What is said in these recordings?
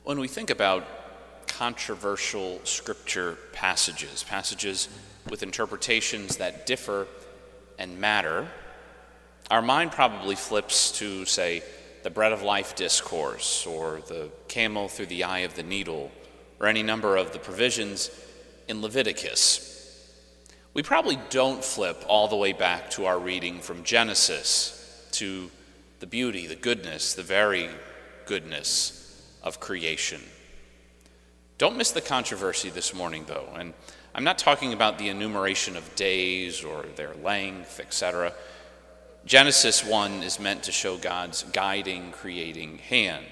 When we think about controversial scripture passages with interpretations that differ and matter, our mind probably flips to, say, the bread of life discourse, or the camel through the eye of the needle, or any number of the provisions in Leviticus. We probably don't flip all the way back to our reading from Genesis to the beauty, the goodness, the very goodness of creation. Don't miss the controversy this morning, though, and I'm not talking about the enumeration of days or their length, etc. Genesis 1 is meant to show God's guiding, creating hand.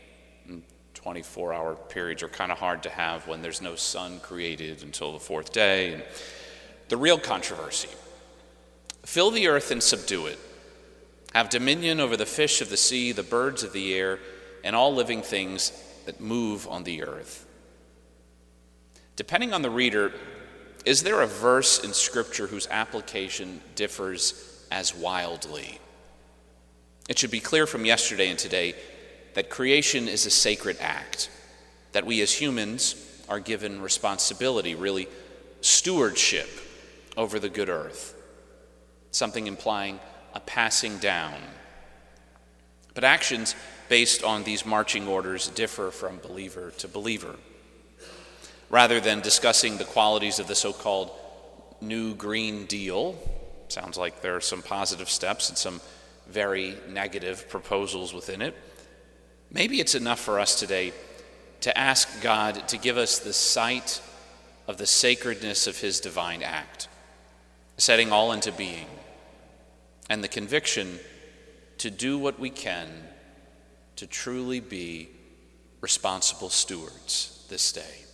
24-hour periods are kind of hard to have when there's no sun created until the fourth day. And the real controversy: fill the earth and subdue it. Have dominion over the fish of the sea, the birds of the air, and all living things that move on the earth. Depending on the reader, is there a verse in Scripture whose application differs as wildly? It should be clear from yesterday and today that creation is a sacred act, that we as humans are given responsibility, really stewardship over the good earth, something implying a passing down. But actions based on these marching orders differ from believer to believer. Rather than discussing the qualities of the so-called New Green Deal, sounds like there are some positive steps and some very negative proposals within it, maybe it's enough for us today to ask God to give us the sight of the sacredness of his divine act, setting all into being, and the conviction to do what we can to truly be responsible stewards this day.